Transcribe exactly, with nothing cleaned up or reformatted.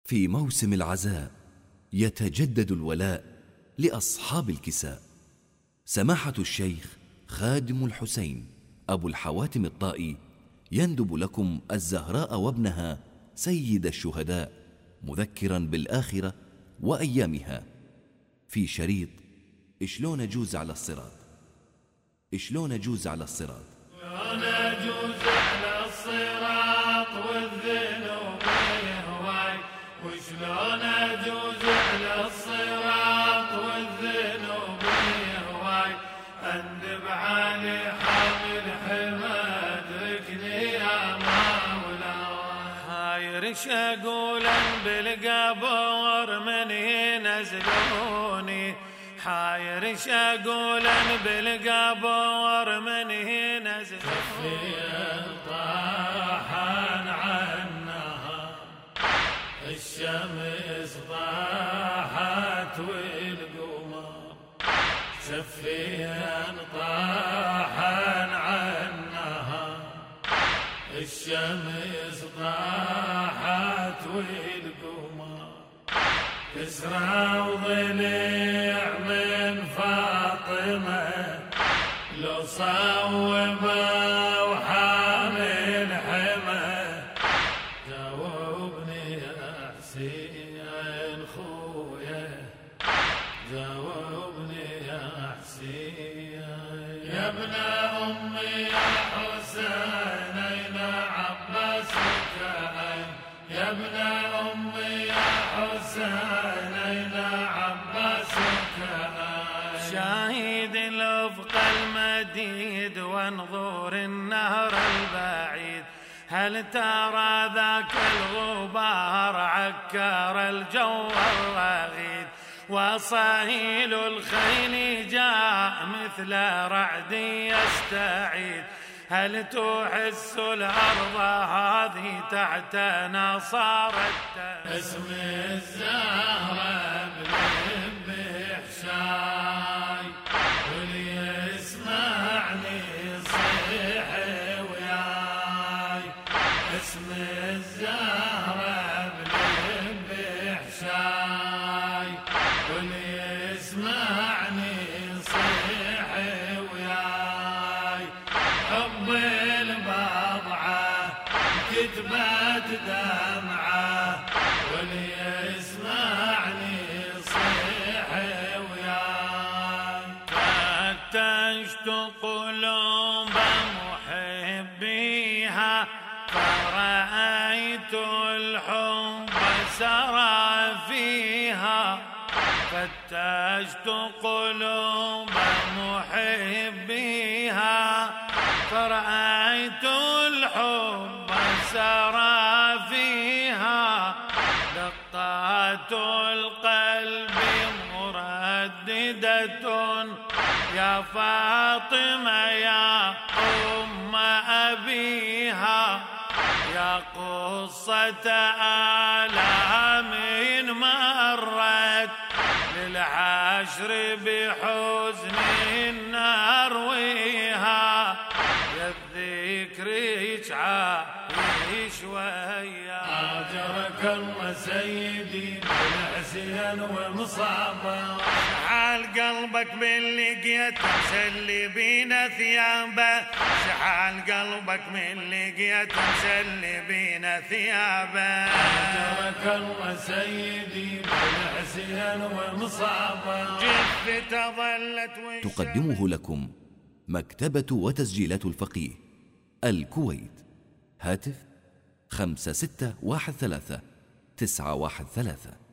في موسم العزاء يتجدد الولاء لأصحاب الكساء. سماحة الشيخ خادم الحسين أبو الحواتم الطائي يندب لكم الزهراء وابنها سيد الشهداء مذكرا بالآخرة وأيامها في شريط شلون أجوز على الصراط. شلون أجوز على الصراط شلون أجوز على الصراط والذنوب يهواي، وشلون أجوز على الصراط والذنوب يهواي، أندب علي حامل حمى ادركني يا مولاي. هايرش أقولا بالقبر من ينزلوني، حايرش أقولا بالقبر من ينزلوني. شفي طاحن عنها الشمس طاحت والقمر، شفي طاحن عنها الشمس طاحت والقمر، كسرى وضليع من فاطمة لو صوبه وحامل حمى. جاوبني يا حسين خويا، جاوبني يا حسين. يا ابن أمي يا حسين أين عباسك أين، يا ابن أمي يا حسين أين عباسك أين. شاهد الأفق المديد وانظر النهر البعيد، هل ترى ذاك الغبار عكر الجو الرغيد، وصهيل الخيل جاء مثل رعد يستعيد، هل تحس الأرض هذه تحتنا صارت. اسم الزهرة بلب حشاي، واللي يسمعني صيح وياي. اسم الزهرة بلب حشاي، واللي يسمعني صيح وياي. حب البضعة كتبت دمعة، واللي يسمعني صيح وياي. فتشت قلوب محبيها فرأيت الحب سرى فيها، فتشت قلوب محبيها فرأيت الحب سرى فيها، دقات القلب مرددة يا فاطمة يا أم أبيها، يا قصة آلام مرت للعشر بحزن نرويها، يا الذكر يجعل شوية. أجرك الله سيدي بالحسين ومصابه، شحال قلبك باللي لقيت مسلي بينا ثيابه، شحال قلبك من لقيت مسلي بينا ثيابه. أجرك الله سيدي بالحسين ومصابه، جثته ظلت. تقدمه لكم مكتبة وتسجيلات الفقيه الكويت. هاتف خمسة ستة واحد ثلاثة تسعة واحد ثلاثة.